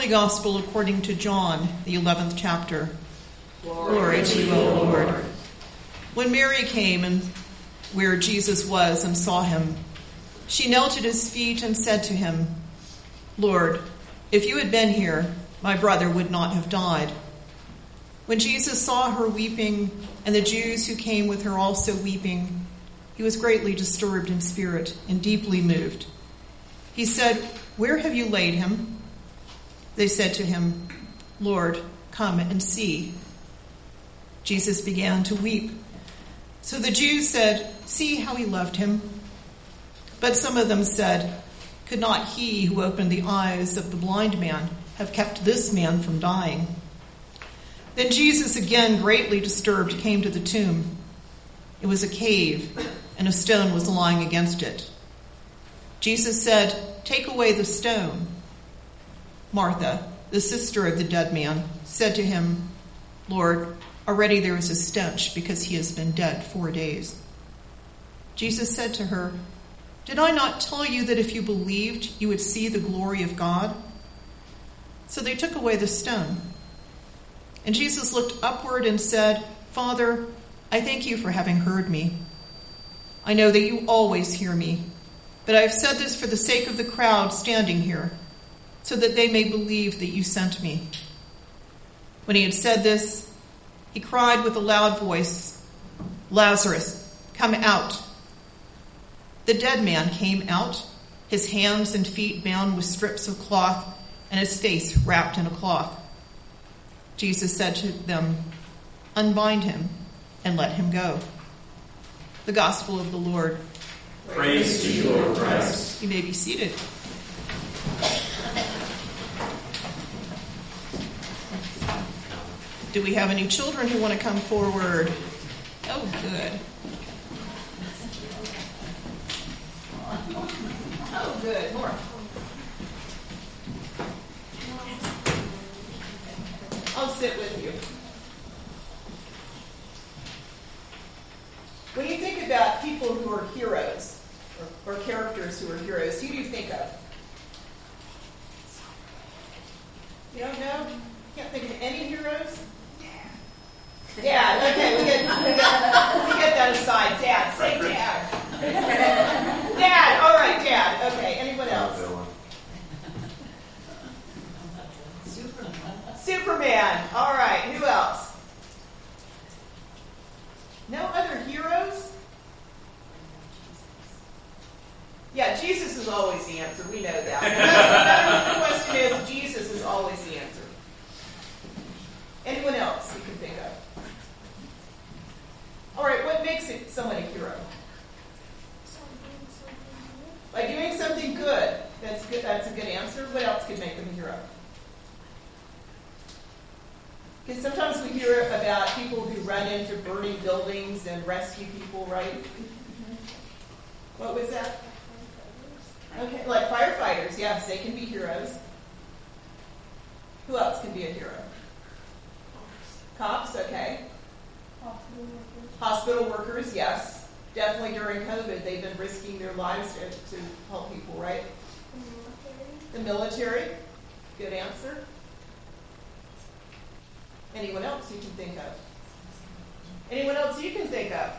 Holy Gospel according to John, the 11th chapter. Glory to you, O Lord. When Mary came and where Jesus was and saw him, she knelt at his feet and said to him, Lord, if you had been here, my brother would not have died. When Jesus saw her weeping, and the Jews who came with her also weeping, he was greatly disturbed in spirit and deeply moved. He said, Where have you laid him? They said to him, Lord, come and see. Jesus began to weep. So the Jews said, See how he loved him. But some of them said, Could not he who opened the eyes of the blind man have kept this man from dying? Then Jesus, again greatly disturbed, came to the tomb. It was a cave, and a stone was lying against it. Jesus said, Take away the stone. Martha, the sister of the dead man, said to him, Lord, already there is a stench because he has been dead 4 days. Jesus said to her, Did I not tell you that if you believed, you would see the glory of God? So they took away the stone. And Jesus looked upward and said, Father, I thank you for having heard me. I know that you always hear me, but I have said this for the sake of the crowd standing here, so that they may believe that you sent me. When he had said this, he cried with a loud voice, Lazarus, come out. The dead man came out, his hands and feet bound with strips of cloth, and his face wrapped in a cloth. Jesus said to them, Unbind him and let him go. The Gospel of the Lord. Praise to you, Lord Christ. You may be seated. Do we have any children who want to come forward? Oh, good. Oh, good. More. I'll sit with you. When you think about people who are heroes, or characters who are heroes, who do you think of? You don't know? Can't think of any heroes? Dad. Okay, we get that aside. Dad. Say Dad. Dad. All right, Dad. Okay, anyone else? Superman. All right, who else? No other heroes? Yeah, Jesus is always the answer. We know that. The question is, Jesus is always the answer. Anyone else you can think of? All right, what makes someone a hero? By doing something good. That's good. That's a good answer. What else could make them a hero? Because sometimes we hear about people who run into burning buildings and rescue people, right? What was that? Okay, like firefighters. Yes, they can be heroes. Who else can be a hero? Cops, okay. Hospital workers, yes. Definitely during COVID, they've been risking their lives to help people, right? The military. Good answer. Anyone else you can think of? Anyone else you can think of?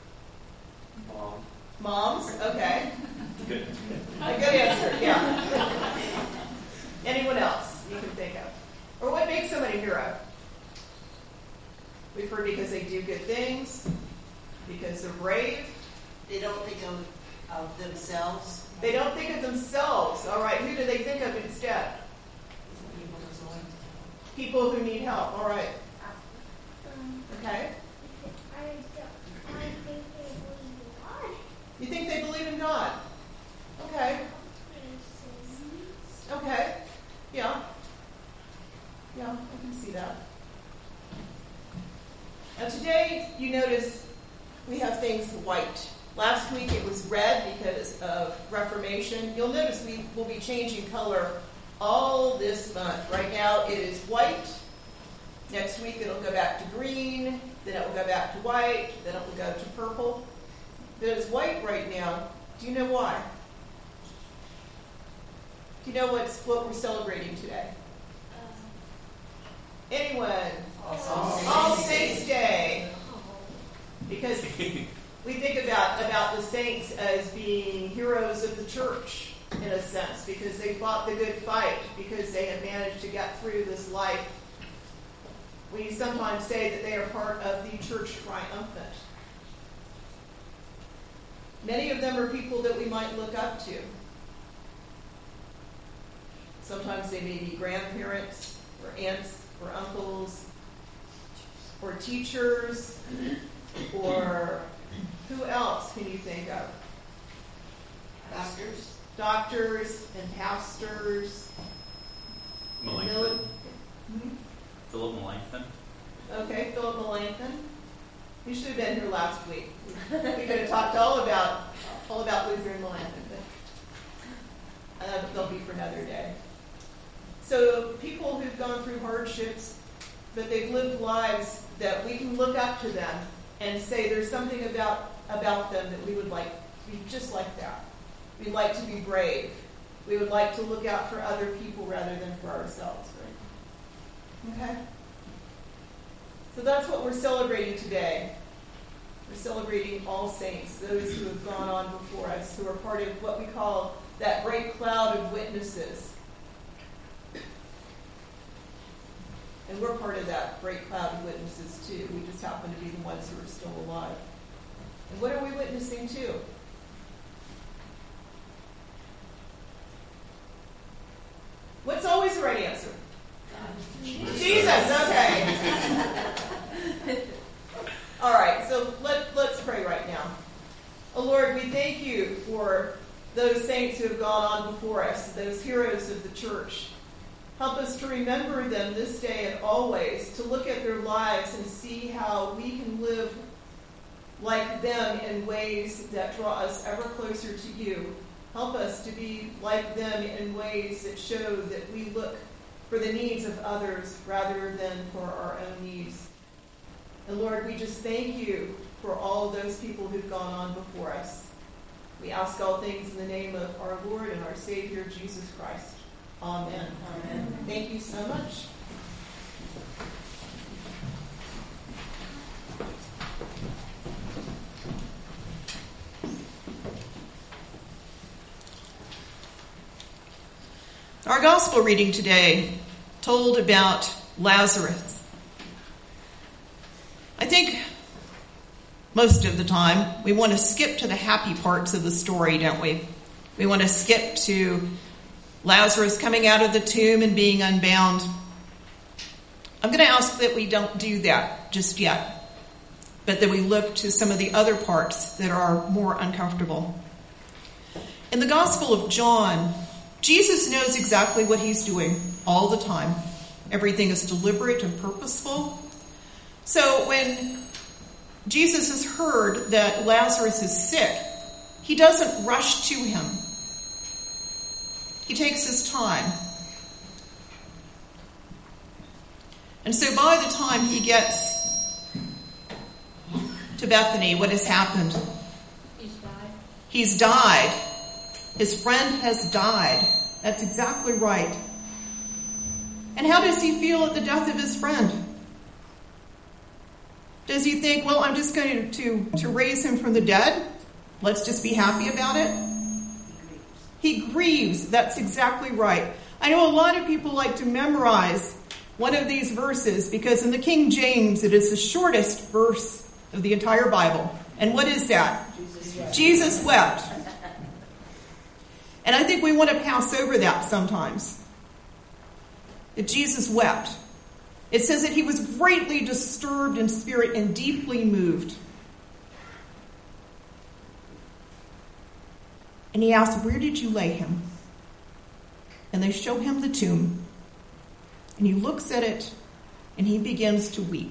Moms, okay. Good. A good answer, yeah. Anyone else you can think of? Or what makes somebody a hero? We've heard because they do good things, because they're brave. They don't think of themselves. They don't think of themselves. All right, who do they think of instead? People who need help. All right. Okay. You think they believe in God? Okay. Okay. Yeah. Yeah, I can see that. Now today, you notice we have things white. Last week it was red because of Reformation. You'll notice we will be changing color all this month. Right now it is white. Next week it'll go back to green. Then it will go back to white. Then it will go to purple. But it's white right now. Do you know why? Do you know what we're celebrating today? Anyone? All Saints Day. Because we think about the saints as being heroes of the church, in a sense, because they fought the good fight, because they have managed to get through this life. We sometimes say that they are part of the church triumphant. Many of them are people that we might look up to. Sometimes they may be grandparents, or aunts, or uncles, or teachers, or who else can you think of? Doctors and pastors. Melanchthon. Philip Melanchthon. Okay, Philip Melanchthon. You should have been here last week. We could have talked all about Luther and Melanchthon, but they'll be for another day. So people who've gone through hardships, but they've lived lives that we can look up to them and say there's something about them that we would like to be just like that. We'd like to be brave. We would like to look out for other people rather than for ourselves, right? Okay? So that's what we're celebrating today. We're celebrating all saints, those who have gone on before us, who are part of what we call that great cloud of witnesses. And we're part of that great cloud of witnesses too. We just happen to be the ones who are still alive. And what are we witnessing to? What's always the right answer? Jesus, okay. All right, so let's pray right now. Oh Lord, we thank you for those saints who have gone on before us, those heroes of the church. Help us to remember them this day and always, to look at their lives and see how we can live like them in ways that draw us ever closer to you. Help us to be like them in ways that show that we look for the needs of others rather than for our own needs. And Lord, we just thank you for all of those people who've gone on before us. We ask all things in the name of our Lord and our Savior, Jesus Christ. Amen. Amen. Thank you so much. Our gospel reading today told about Lazarus. I think most of the time we want to skip to the happy parts of the story, don't we? We want to skip to Lazarus coming out of the tomb and being unbound. I'm going to ask that we don't do that just yet, but that we look to some of the other parts that are more uncomfortable. In the Gospel of John, Jesus knows exactly what he's doing all the time. Everything is deliberate and purposeful. So when Jesus has heard that Lazarus is sick, he doesn't rush to him. He takes his time. And so by the time he gets to Bethany, what has happened? He's died. His friend has died. That's exactly right. And how does he feel at the death of his friend? Does he think, well, I'm just going to raise him from the dead? Let's just be happy about it? He grieves. That's exactly right. I know a lot of people like to memorize one of these verses because in the King James, it is the shortest verse of the entire Bible. And what is that? Jesus wept. And I think we want to pass over that sometimes. That Jesus wept. It says that he was greatly disturbed in spirit and deeply moved. And he asked, where did you lay him? And they show him the tomb. And he looks at it and he begins to weep.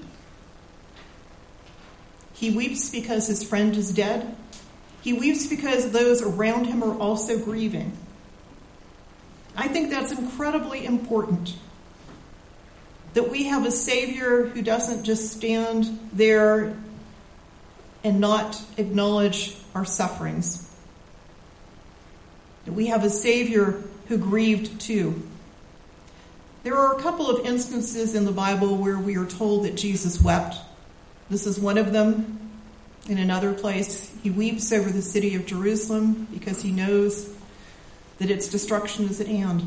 He weeps because his friend is dead. He weeps because those around him are also grieving. I think that's incredibly important. That we have a Savior who doesn't just stand there and not acknowledge our sufferings. That we have a Savior who grieved too. There are a couple of instances in the Bible where we are told that Jesus wept. This is one of them. In another place, he weeps over the city of Jerusalem because he knows that its destruction is at hand.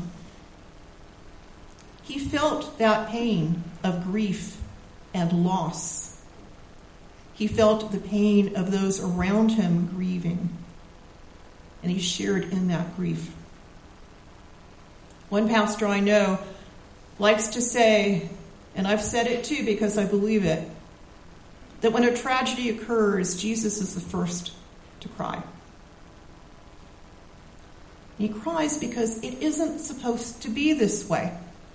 He felt that pain of grief and loss. He felt the pain of those around him grieving, and he shared in that grief. One pastor I know likes to say, and I've said it too because I believe it, that when a tragedy occurs, Jesus is the first to cry. He cries because it isn't supposed to be this way.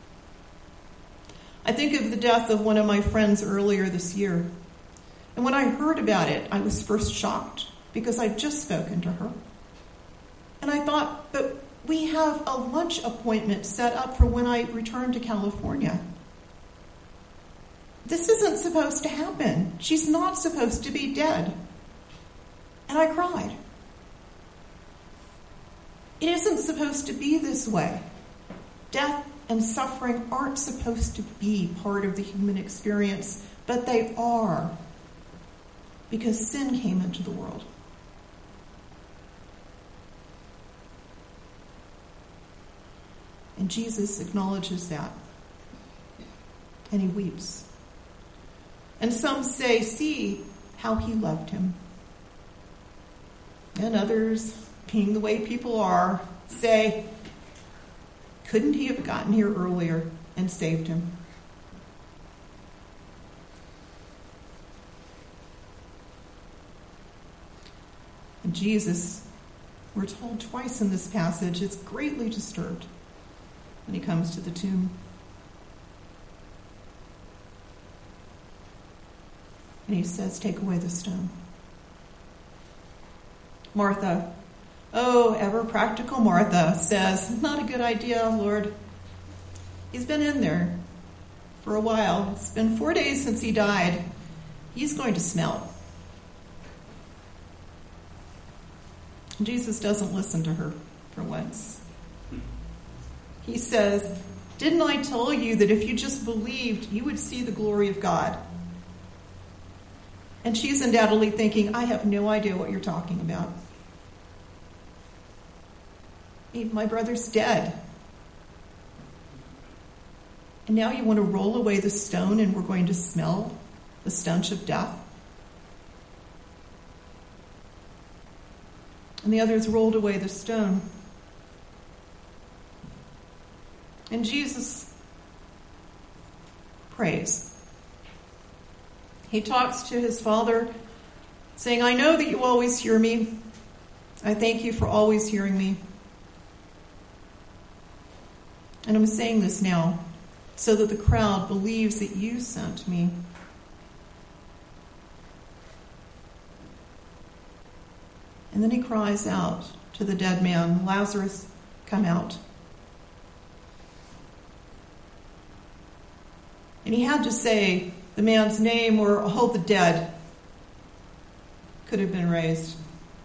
I think of the death of one of my friends earlier this year. And when I heard about it, I was first shocked because I'd just spoken to her. And I thought, but we have a lunch appointment set up for when I return to California. This isn't supposed to happen. She's not supposed to be dead. And I cried. It isn't supposed to be this way. Death and suffering aren't supposed to be part of the human experience, but they are, because sin came into the world. And Jesus acknowledges that, and he weeps. And some say, see how he loved him. And others, being the way people are, say, couldn't he have gotten here earlier and saved him? And Jesus, we're told twice in this passage, is greatly disturbed when he comes to the tomb. And he says, take away the stone. Martha, oh, ever practical Martha, says, not a good idea, Lord. He's been in there for a while. It's been 4 days since he died. He's going to smell. And Jesus doesn't listen to her for once. He says, didn't I tell you that if you just believed, you would see the glory of God? And she's undoubtedly thinking, I have no idea what you're talking about. My brother's dead. And now you want to roll away the stone and we're going to smell the stench of death? And the others rolled away the stone. And Jesus prays. He talks to his Father, saying, I know that you always hear me. I thank you for always hearing me. And I'm saying this now so that the crowd believes that you sent me. And then he cries out to the dead man, Lazarus, come out. And he had to say the man's name or all the dead could have been raised.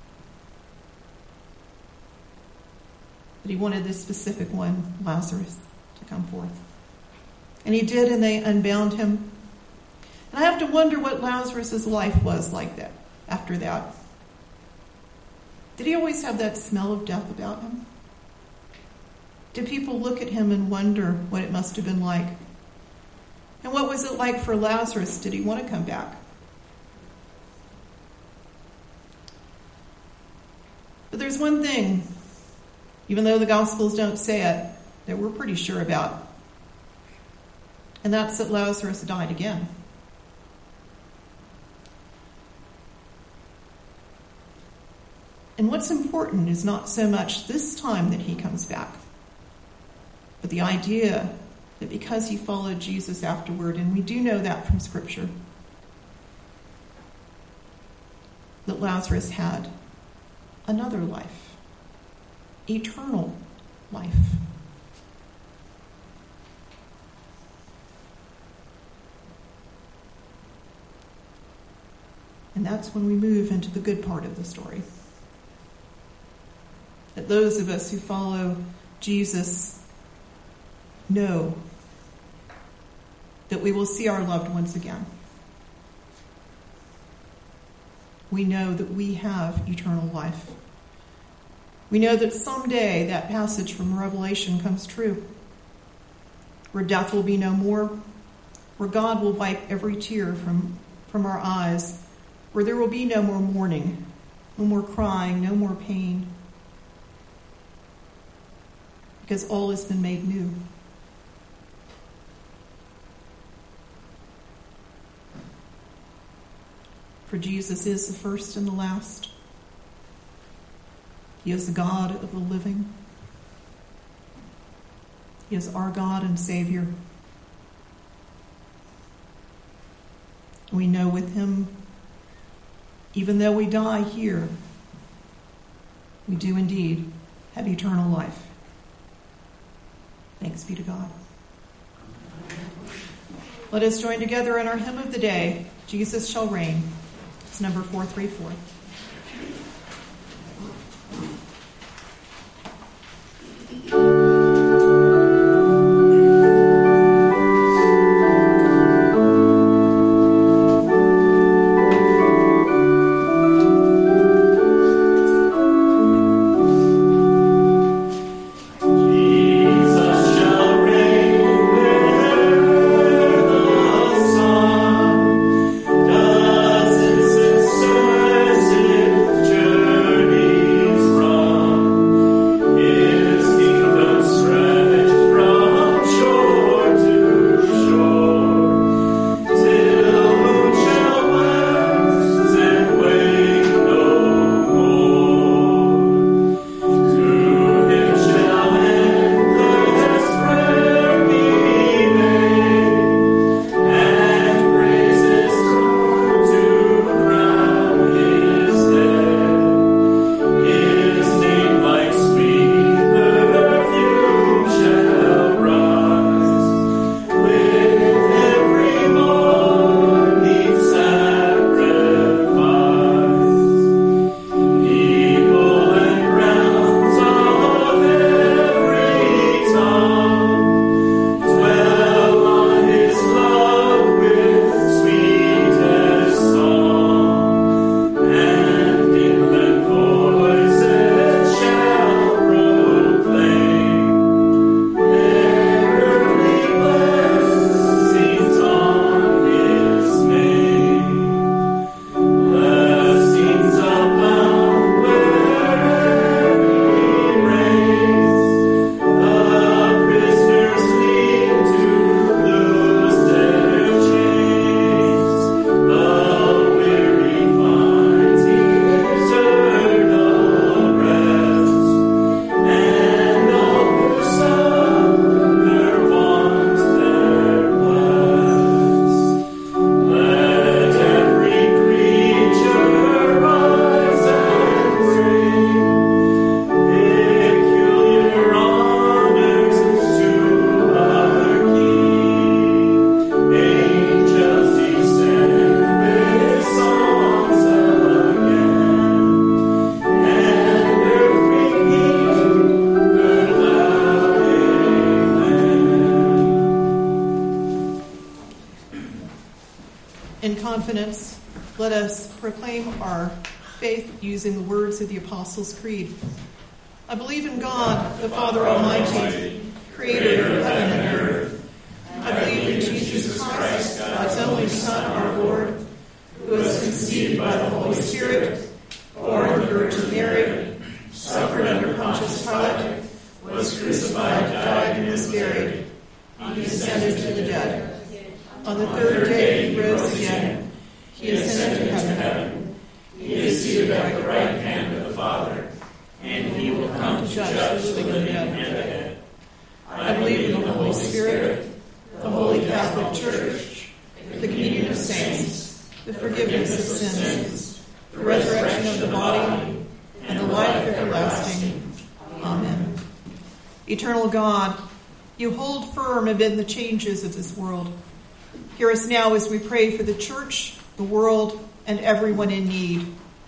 But he wanted this specific one, Lazarus, to come forth. And he did, and they unbound him. And I have to wonder what Lazarus' life was like that after that. Did he always have that smell of death about him? Did people look at him and wonder what it must have been like? And what was it like for Lazarus? Did he want to come back? But there's one thing, even though the Gospels don't say it, that we're pretty sure about. And that's that Lazarus died again. And what's important is not so much this time that he comes back, but the idea that because he followed Jesus afterward, and we do know that from Scripture, that Lazarus had another life, eternal life. And that's when we move into the good part of the story. That those of us who follow Jesus know that we will see our loved ones again. We know that we have eternal life. We know that someday that passage from Revelation comes true, where death will be no more, where God will wipe every tear from our eyes, where there will be no more mourning, no more crying, no more pain, because all has been made new. For Jesus is the first and the last. He is the God of the living. He is our God and Savior. We know with him, even though we die here, we do indeed have eternal life. Thanks be to God. Let us join together in our hymn of the day, Jesus Shall Reign. It's number 434. In confidence, let us proclaim our faith using the words of the Apostles' Creed. I believe in God, the Father Almighty, creator of heaven and earth. I believe in Jesus Christ, God's only Son, our Lord, who was conceived by the Holy Spirit, born of the Virgin Mary, suffered under Pontius Pilate, was crucified, died, and was buried. He descended to the dead. On the third day he rose again. He ascended to heaven. He is seated at the right hand of the Father, and he will come to judge the living and the dead. I believe in the Holy Spirit, the Holy Catholic Church, the communion of saints, the forgiveness of sins, the resurrection of the body, and the life everlasting. Amen. Eternal God, you hold firm amid the changes of this world. Hear us now as we pray for the church, the world, and everyone in need.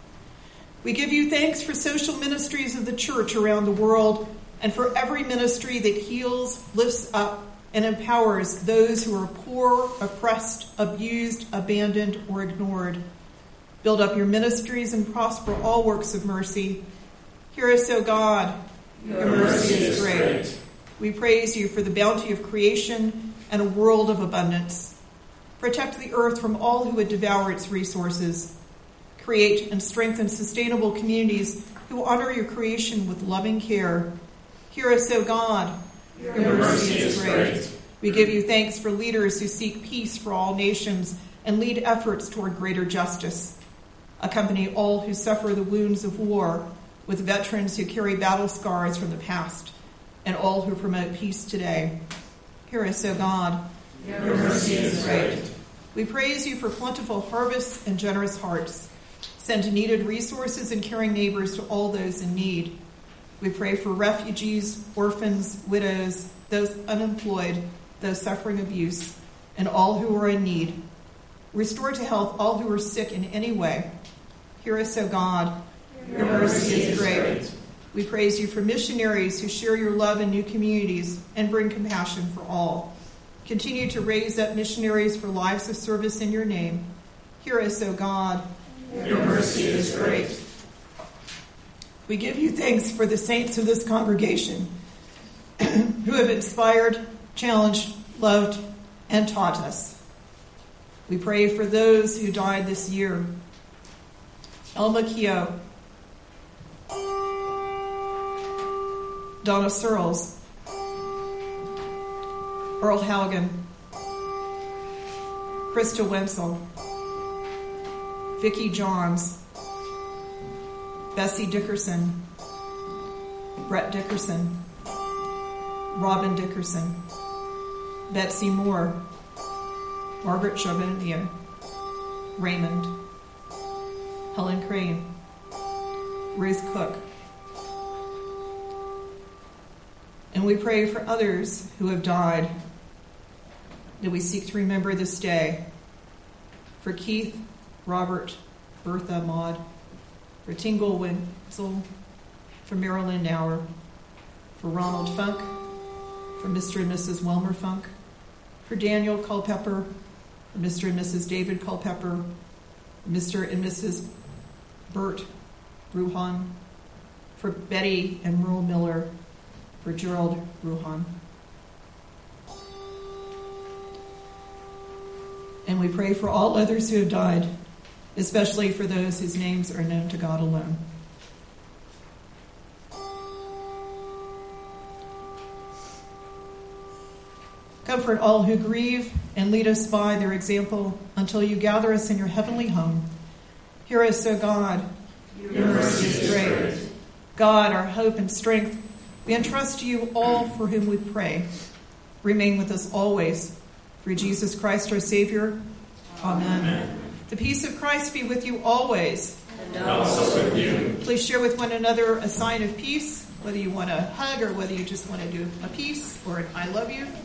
We give you thanks for social ministries of the church around the world and for every ministry that heals, lifts up, and empowers those who are poor, oppressed, abused, abandoned, or ignored. Build up your ministries and prosper all works of mercy. Hear us, O God. Your mercy is great. We praise you for the bounty of creation and a world of abundance. Protect the earth from all who would devour its resources. Create and strengthen sustainable communities who honor your creation with loving care. Hear us, O God. Your mercy is great. We give you thanks for leaders who seek peace for all nations and lead efforts toward greater justice. Accompany all who suffer the wounds of war with veterans who carry battle scars from the past and all who promote peace today. Hear us, O God. Your mercy is great. We praise you for plentiful harvests and generous hearts. Send needed resources and caring neighbors to all those in need. We pray for refugees, orphans, widows, those unemployed, those suffering abuse, and all who are in need. Restore to health all who are sick in any way. Hear us, O God. Your mercy is great. We praise you for missionaries who share your love in new communities and bring compassion for all. Continue to raise up missionaries for lives of service in your name. Hear us, O God. Your mercy is great. We give you thanks for the saints of this congregation who have inspired, challenged, loved, and taught us. We pray for those who died this year. Elma Keogh, Donna Searles, Earl Haugen, Krista Wenzel, Vicki Johns, Bessie Dickerson, Brett Dickerson, Robin Dickerson, Betsy Moore, Margaret Charbonnier, Raymond, Helen Crane, Ruth Cook. And we pray for others who have died that we seek to remember this day. For Keith, Robert, Bertha, Maud, for Tingle Wenzel, for Marilyn Nauer, for Ronald Funk, for Mr. and Mrs. Wilmer Funk, for Daniel Culpepper, for Mr. and Mrs. David Culpepper, for Mr. and Mrs. Bert Bruhan, for Betty and Merle Miller, for Gerald Bruhan. And we pray for all others who have died, especially for those whose names are known to God alone. Comfort all who grieve and lead us by their example until you gather us in your heavenly home. Hear us, O God. Your mercy is great. God, our hope and strength, we entrust to you all for whom we pray. Remain with us always. Through Jesus Christ, our Savior. Amen. The peace of Christ be with you always. And also with you. Please share with one another a sign of peace, whether you want a hug or whether you just want to do a peace or an I love you.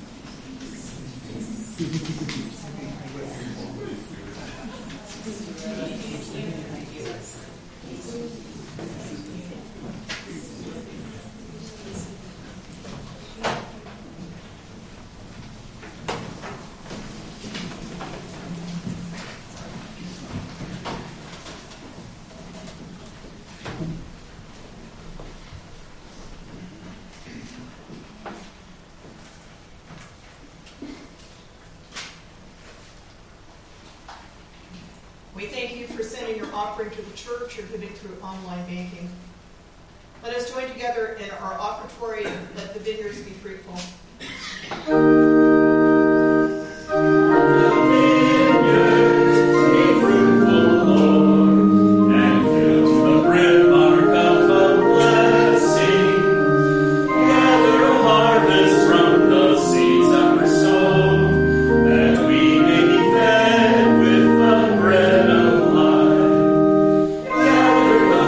We thank you for sending your offering to the church or giving through online banking. Let us join together in our offertory and let the vineyards be fruitful.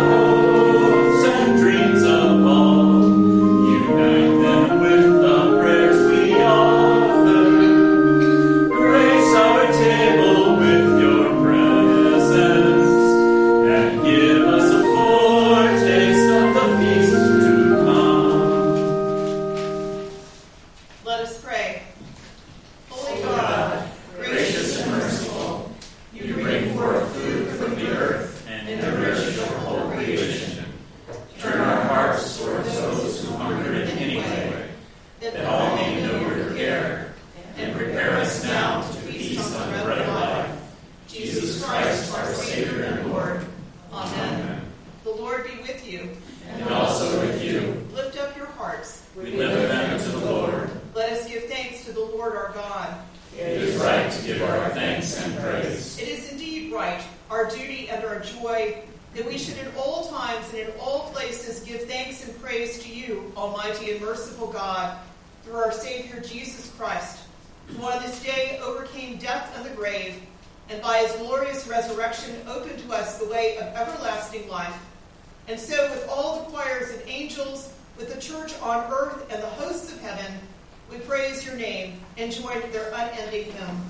Unite them with the prayer. praise to you, Almighty and merciful God, through our Savior Jesus Christ, who on this day overcame death and the grave, and by his glorious resurrection opened to us the way of everlasting life. And so with all the choirs and angels, with the church on earth and the hosts of heaven, we praise your name and join their unending hymn.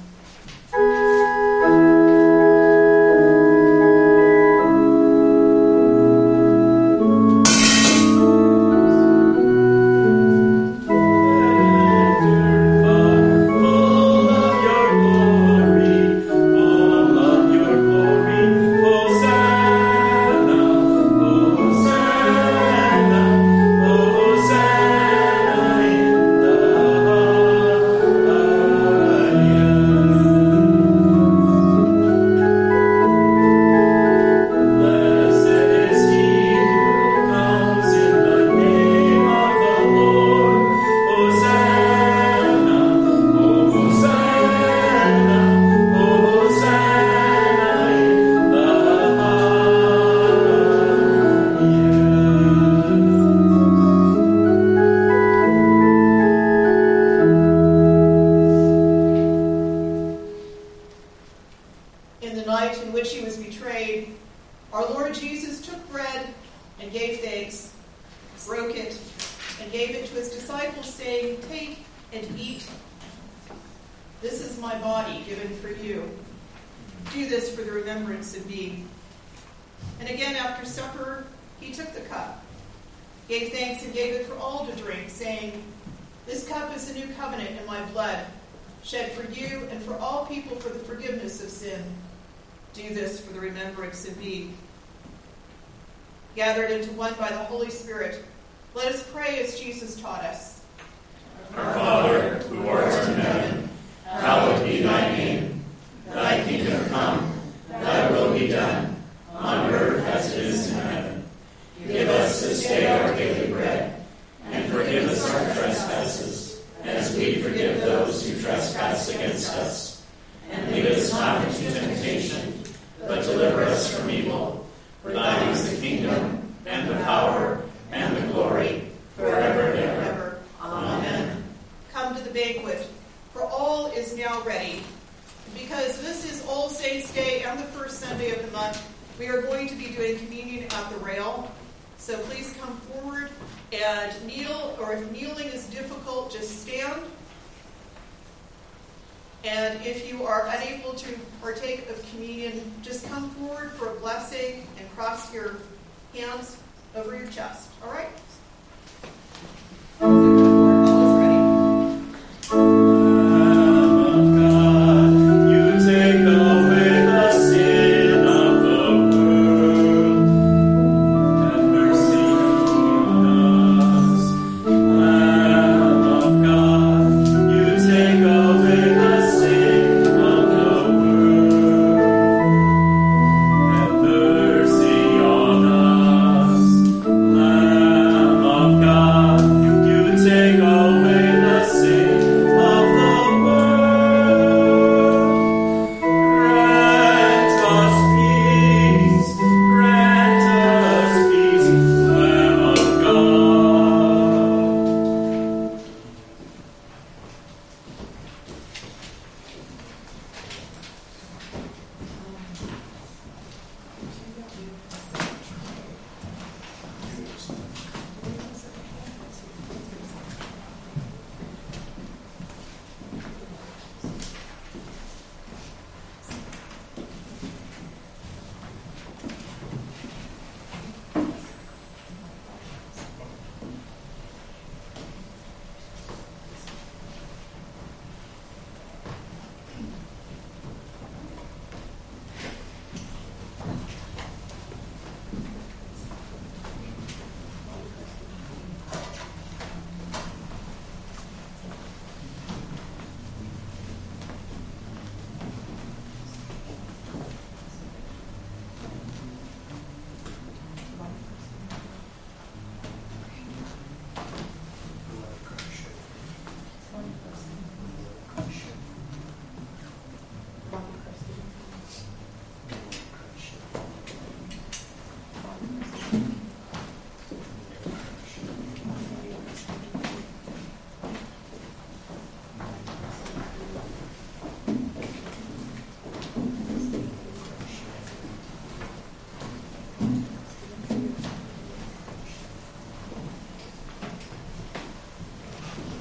In the night in which he was betrayed, our Lord Jesus took bread and gave thanks, broke it, and gave it to his disciples, saying, "Take and eat. This is my body given for you. Do this for the remembrance of me." And again after supper, he took the cup, gave thanks, and gave it for all to drink, saying, "This cup is the new covenant in my blood, shed for you and for all people for the forgiveness of sin. Do this for the remembrance of me." Gathered into one by the Holy Spirit, let us pray as Jesus taught us. Our Father, who art in heaven, hallowed be thy name. Thy kingdom come, thy will be done, on earth as it is in heaven. Give us this day our daily bread, and forgive us our trespasses, as we forgive those who trespass against us. And lead us not into temptation, but deliver us from evil. For thine is the kingdom, and the power, and the glory, forever and ever. Amen. Come to the banquet, for all is now ready. Because this is All Saints' Day and the first Sunday of the month, we are going to be doing communion at the rail. So please come forward and kneel, or if kneeling is difficult, just stand. And if you are unable to partake of communion, just come forward for a blessing and cross your hands over your chest. All right? All is ready. Take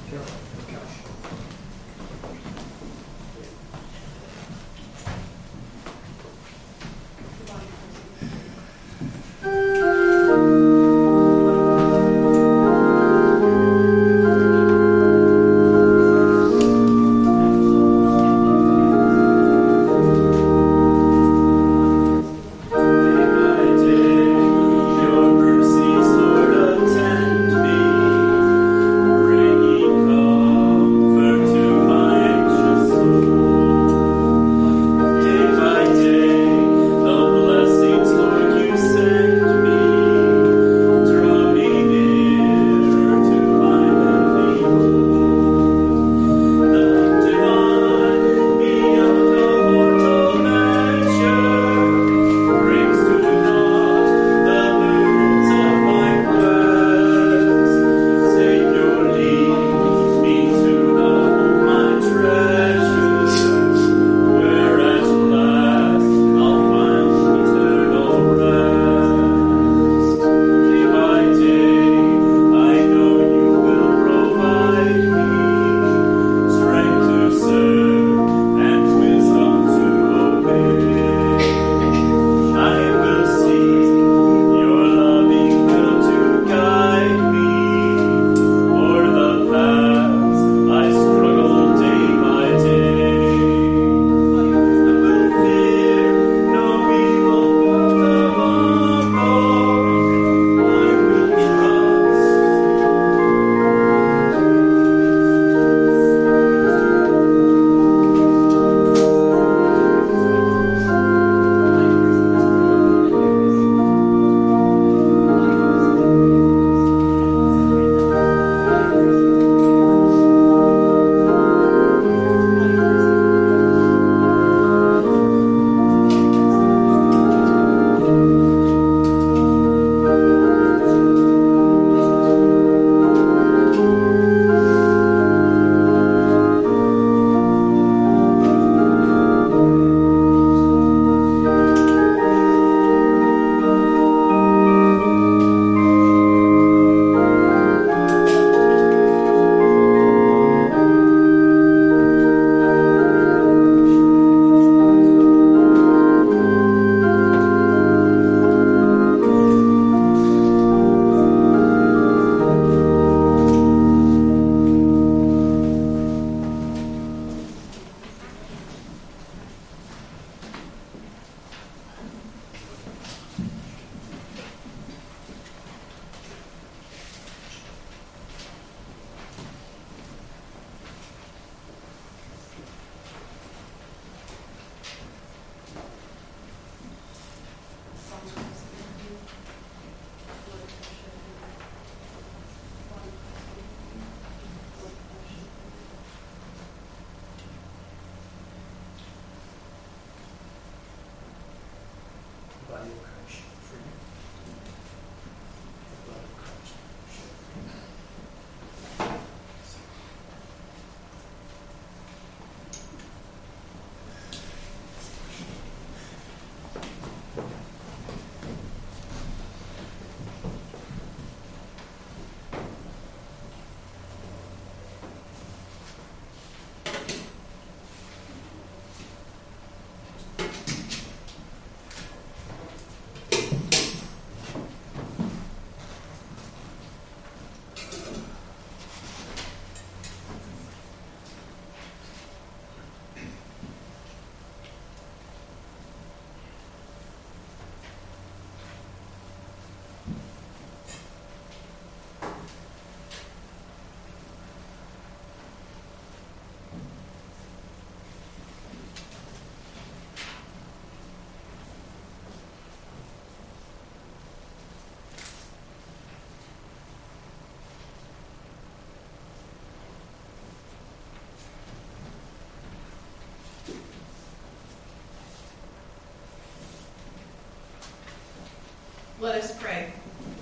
Let us pray.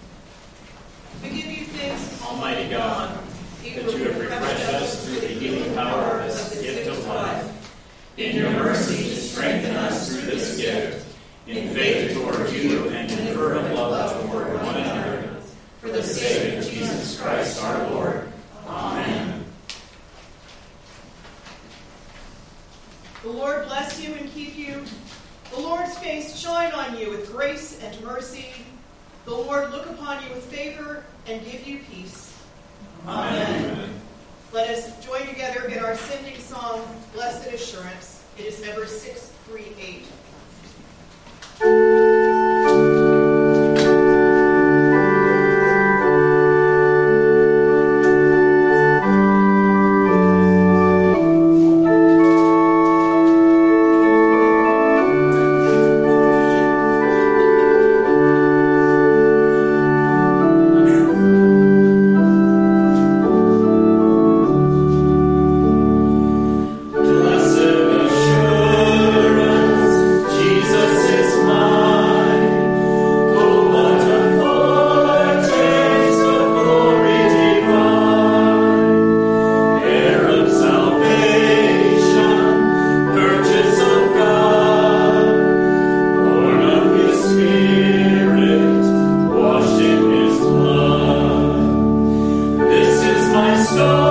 We give you thanks, Almighty God, that you have refreshed us through the healing power of this gift of life. In your mercy, strengthen us through this gift, in faith toward you and in fervent love toward one another. For the sake of Jesus Christ our Lord. Amen. face shine on you with grace and mercy. The Lord look upon you with favor and give you peace. Amen. Let us join together in our singing song, Blessed Assurance. It is number 638. So